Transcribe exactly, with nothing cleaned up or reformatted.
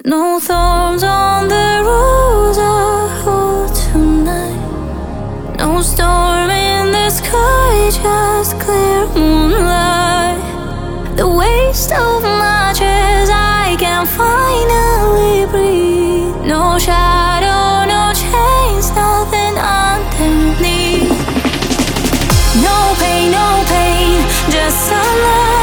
No thorns on the rose I hold tonight. No storm in the sky, just clear moonlight. The waste of my chairs, I can finally breathe. No shadow, no chains, nothing underneath. No pain, no pain, just sunlight.